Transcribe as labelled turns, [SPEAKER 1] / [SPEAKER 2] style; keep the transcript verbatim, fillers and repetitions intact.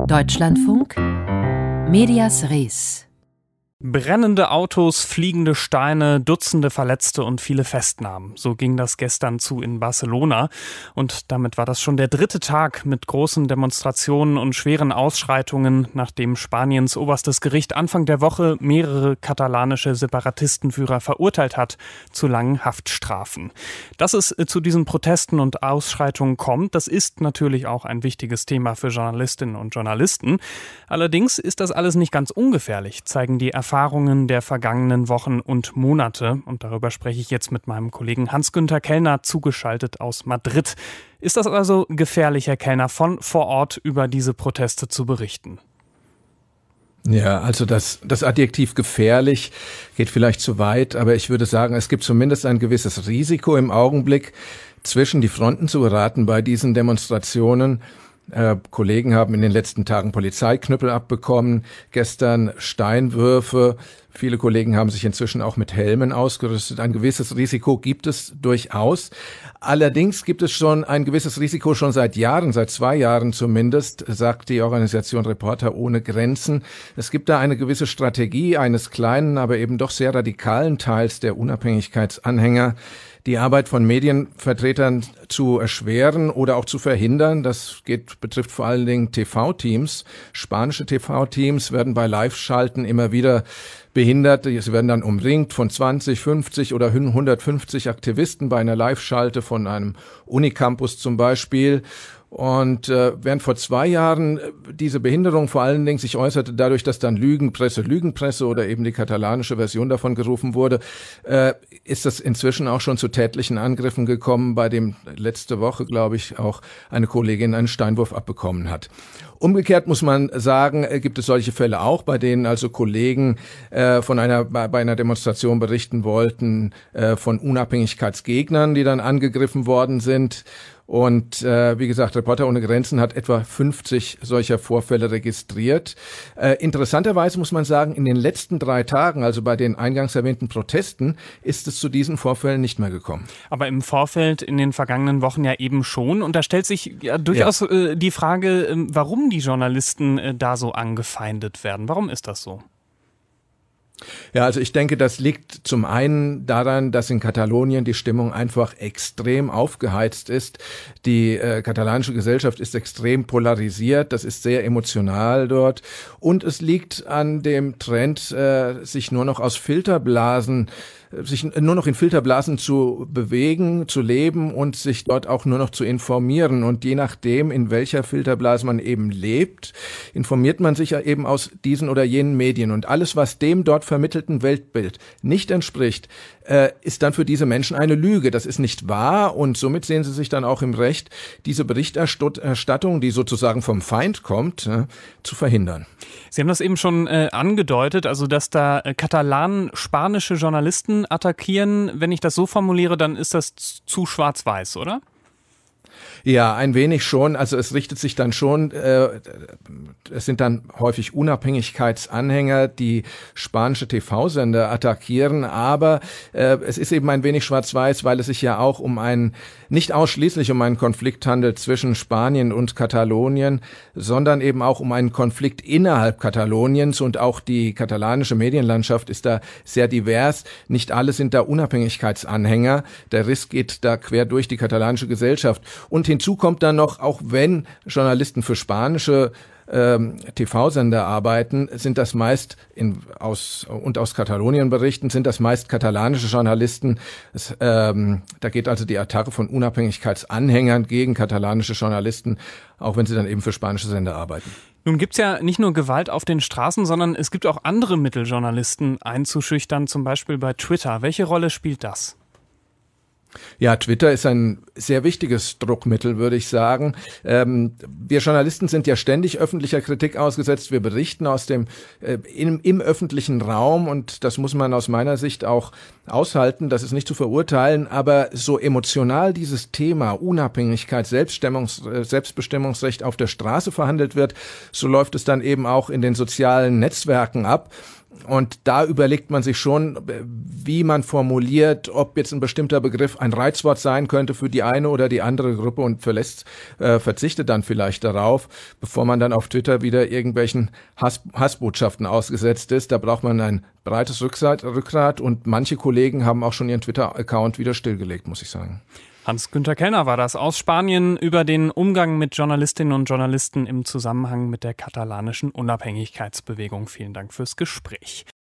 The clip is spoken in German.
[SPEAKER 1] Deutschlandfunk Medias Res.
[SPEAKER 2] Brennende Autos, fliegende Steine, Dutzende Verletzte und viele Festnahmen. So ging das gestern zu in Barcelona. Und damit war das schon der dritte Tag mit großen Demonstrationen und schweren Ausschreitungen, nachdem Spaniens oberstes Gericht Anfang der Woche mehrere katalanische Separatistenführer verurteilt hat zu langen Haftstrafen. Dass es zu diesen Protesten und Ausschreitungen kommt, das ist natürlich auch ein wichtiges Thema für Journalistinnen und Journalisten. Allerdings ist das alles nicht ganz ungefährlich, zeigen die Erfahrungen Erfahrungen der vergangenen Wochen und Monate. Und darüber spreche ich jetzt mit meinem Kollegen Hans-Günther Kellner, zugeschaltet aus Madrid. Ist das also gefährlich, Herr Kellner, von vor Ort über diese Proteste zu berichten?
[SPEAKER 3] Ja, also das, das Adjektiv gefährlich geht vielleicht zu weit, aber ich würde sagen, es gibt zumindest ein gewisses Risiko im Augenblick, zwischen die Fronten zu geraten bei diesen Demonstrationen. Äh, Kollegen haben in den letzten Tagen Polizeiknüppel abbekommen, gestern Steinwürfe. Viele Kollegen haben sich inzwischen auch mit Helmen ausgerüstet. Ein gewisses Risiko gibt es durchaus. Allerdings gibt es schon ein gewisses Risiko schon seit Jahren, seit zwei Jahren zumindest, sagt die Organisation Reporter ohne Grenzen. Es gibt da eine gewisse Strategie eines kleinen, aber eben doch sehr radikalen Teils der Unabhängigkeitsanhänger, die Arbeit von Medienvertretern zu erschweren oder auch zu verhindern. Das geht, betrifft vor allen Dingen T V-Teams. Spanische T V-Teams werden bei Live-Schalten immer wieder behindert. Sie werden dann umringt von zwanzig, fünfzig oder hundertfünfzig Aktivisten bei einer Live-Schalte von einem Unicampus zum Beispiel. Und äh, während vor zwei Jahren diese Behinderung vor allen Dingen sich äußerte dadurch, dass dann Lügenpresse, Lügenpresse oder eben die katalanische Version davon gerufen wurde, äh, ist es inzwischen auch schon zu tätlichen Angriffen gekommen, bei dem letzte Woche, glaube ich, auch eine Kollegin einen Steinwurf abbekommen hat. Umgekehrt muss man sagen, gibt es solche Fälle auch, bei denen also Kollegen äh, von einer bei einer Demonstration berichten wollten, äh, von Unabhängigkeitsgegnern, die dann angegriffen worden sind. Und äh, wie gesagt, Reporter ohne Grenzen hat etwa fünfzig solcher Vorfälle registriert. Äh, interessanterweise muss man sagen, in den letzten drei Tagen, also bei den eingangs erwähnten Protesten, ist es zu diesen Vorfällen nicht mehr gekommen.
[SPEAKER 2] Aber im Vorfeld in den vergangenen Wochen ja eben schon. Und da stellt sich ja durchaus ja. Äh, die Frage, äh, warum die Journalisten äh, da so angefeindet werden. Warum ist das so?
[SPEAKER 3] Ja, also ich denke, das liegt zum einen daran, dass in Katalonien die Stimmung einfach extrem aufgeheizt ist. Die äh, katalanische Gesellschaft ist extrem polarisiert, das ist sehr emotional dort. Und es liegt an dem Trend, äh, sich nur noch aus Filterblasen sich nur noch in Filterblasen zu bewegen, zu leben und sich dort auch nur noch zu informieren. Und je nachdem, in welcher Filterblase man eben lebt, informiert man sich ja eben aus diesen oder jenen Medien. Und alles, was dem dort vermittelten Weltbild nicht entspricht, äh, ist dann für diese Menschen eine Lüge. Das ist nicht wahr und somit sehen sie sich dann auch im Recht, diese Berichterstattung, die sozusagen vom Feind kommt, äh, zu verhindern.
[SPEAKER 2] Sie haben das eben schon äh, angedeutet, also dass da äh, Katalanen spanische Journalisten attackieren. Wenn ich das so formuliere, dann ist das zu schwarz-weiß, oder?
[SPEAKER 3] Ja, ein wenig schon. Also es richtet sich dann schon, äh, es sind dann häufig Unabhängigkeitsanhänger, die spanische T V-Sender attackieren, aber äh, es ist eben ein wenig schwarz-weiß, weil es sich ja auch um einen, nicht ausschließlich um einen Konflikt handelt zwischen Spanien und Katalonien, sondern eben auch um einen Konflikt innerhalb Kataloniens und auch die katalanische Medienlandschaft ist da sehr divers. Nicht alle sind da Unabhängigkeitsanhänger. Der Riss geht da quer durch die katalanische Gesellschaft. Und hinzu kommt dann noch, auch wenn Journalisten für spanische ähm, T V-Sender arbeiten, sind das meist in, aus und aus Katalonien berichten, sind das meist katalanische Journalisten. Es, ähm, da geht also die Attacke von Unabhängigkeitsanhängern gegen katalanische Journalisten, auch wenn sie dann eben für spanische Sender arbeiten.
[SPEAKER 2] Nun gibt's ja nicht nur Gewalt auf den Straßen, sondern es gibt auch andere Mittel, Journalisten einzuschüchtern, zum Beispiel bei Twitter. Welche Rolle spielt das?
[SPEAKER 3] Ja, Twitter ist ein sehr wichtiges Druckmittel, würde ich sagen. Ähm, wir Journalisten sind ja ständig öffentlicher Kritik ausgesetzt. Wir berichten aus dem äh, im, im öffentlichen Raum und das muss man aus meiner Sicht auch aushalten. Das ist nicht zu verurteilen, aber so emotional dieses Thema Unabhängigkeit, Selbstbestimmungs, äh, Selbstbestimmungsrecht auf der Straße verhandelt wird, so läuft es dann eben auch in den sozialen Netzwerken ab. Und da überlegt man sich schon, wie man formuliert, ob jetzt ein bestimmter Begriff ein Reizwort sein könnte für die eine oder die andere Gruppe und verlässt, äh, verzichtet dann vielleicht darauf, bevor man dann auf Twitter wieder irgendwelchen Hass, Hassbotschaften ausgesetzt ist. Da braucht man ein breites Rückgrat, Rückgrat und manche Kollegen haben auch schon ihren Twitter-Account wieder stillgelegt, muss ich sagen.
[SPEAKER 2] Hans-Günther Kellner war das aus Spanien über den Umgang mit Journalistinnen und Journalisten im Zusammenhang mit der katalanischen Unabhängigkeitsbewegung. Vielen Dank fürs Gespräch.